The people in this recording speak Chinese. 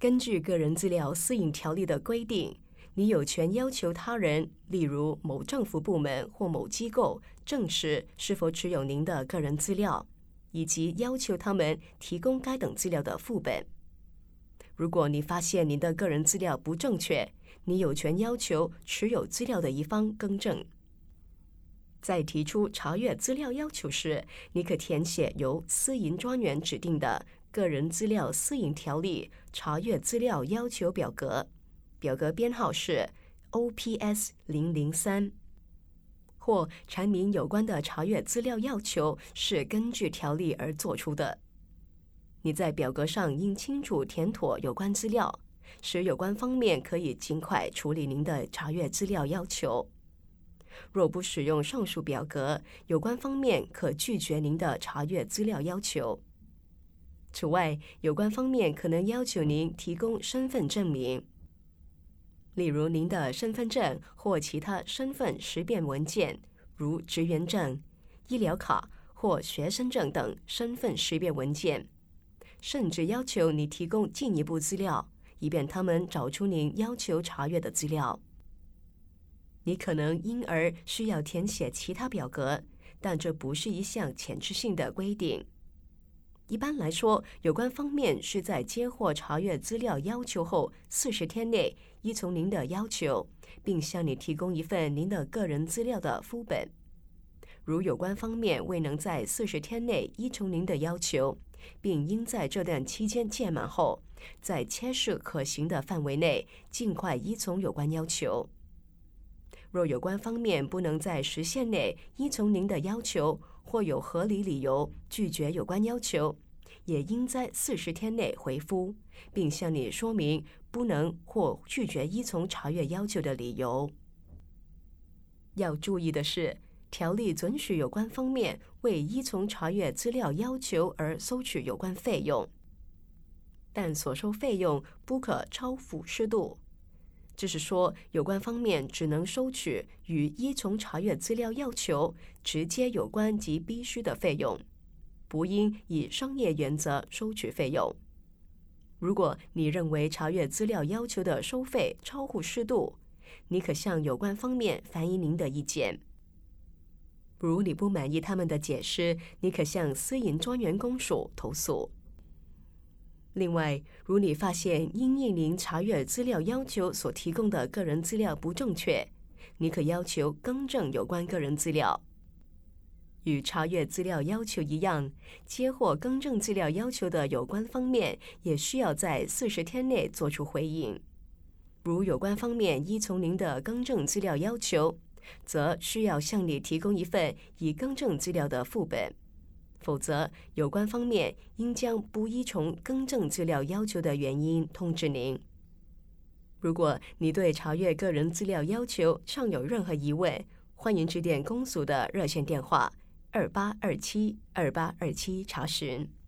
根据个人资料私隐条例的规定，你有权要求他人，例如某政府部门或某机构，证实是否持有您的个人资料，以及要求他们提供该等资料的副本。如果你发现您的个人资料不正确，你有权要求持有资料的一方更正。在提出查阅资料要求时，你可填写由私隐专员指定的个人资料私隐条例查阅资料要求表格，表格编号是 OPS003， 或阐明有关的查阅资料要求是根据条例而做出的。你在表格上应清楚填妥有关资料，使有关方面可以尽快处理您的查阅资料要求。若不使用上述表格，有关方面可拒绝您的查阅资料要求。此外，有关方面可能要求您提供身份证明，例如您的身份证或其他身份识别文件，如职员证、医疗卡或学生证等身份识别文件，甚至要求你提供进一步资料，以便他们找出您要求查阅的资料。你可能因而需要填写其他表格，但这不是一项强制性的规定。一般来说，有关方面是在接获查阅资料要求后40天内依从您的要求，并向你提供一份您的个人资料的副本。如有关方面未能在40天内依从您的要求，并应在这段期间届满后，在切实可行的范围内尽快依从有关要求。若有关方面不能在时限内依从您的要求，或有合理理由拒绝有关要求，也应在40天内回复，并向你说明不能或拒绝依从查阅要求的理由。要注意的是，条例准许有关方面为依从查阅资料要求而收取有关费用，但所收费用不可超乎适度。这是说，有关方面只能收取与依从查阅资料要求直接有关及必须的费用，不应以商业原则收取费用。如果你认为查阅资料要求的收费超乎适度，你可向有关方面反映您的意见。如你不满意他们的解释，你可向私隐专员公署投诉。另外，如你发现因应您查阅资料要求所提供的个人资料不正确，你可要求更正有关个人资料。与查阅资料要求一样，接获更正资料要求的有关方面也需要在40天内作出回应。如有关方面依从您的更正资料要求，则需要向你提供一份已更正资料的副本。否则，有关方面应将不依从更正资料要求的原因通知您。如果你对查阅个人资料要求尚有任何疑问，欢迎致电公署的热线电话28272827查询。